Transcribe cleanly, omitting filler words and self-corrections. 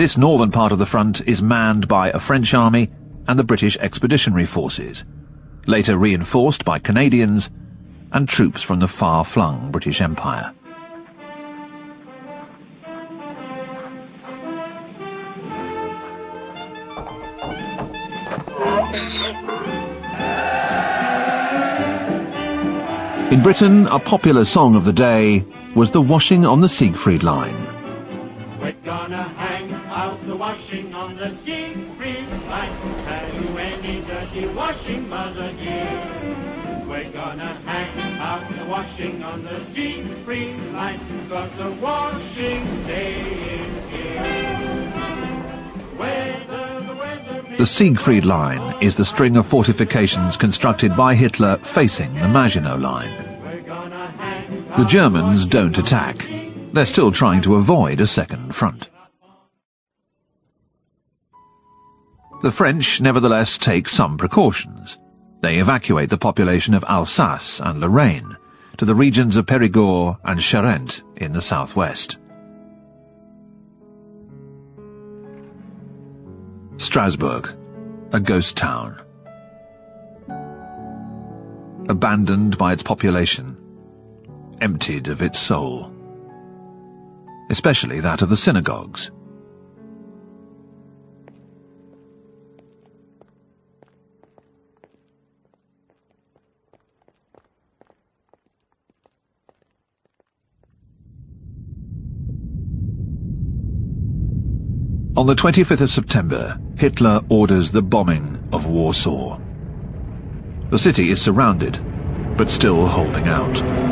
This northern part of the front is manned by a French army and the British Expeditionary Forces, later reinforced by Canadians and troops from the far-flung British Empire. In Britain, a popular song of the day was the washing on the Siegfried Line. We're gonna hang out the washing on the Siegfried Line. Have you any dirty washing, mother dear? We're gonna hang out the washing on the Siegfried Line, 'cause the washing day is here. The Siegfried Line is the string of fortifications constructed by Hitler facing the Maginot Line. The Germans don't attack. They're still trying to avoid a second front. The French nevertheless take some precautions. They evacuate the population of Alsace and Lorraine to the regions of Périgord and Charente in the southwest. Strasbourg, a ghost town. Abandoned by its population, emptied of its soul, especially that of the synagogues. On the 25th of September, Hitler orders the bombing of Warsaw. The city is surrounded, but still holding out.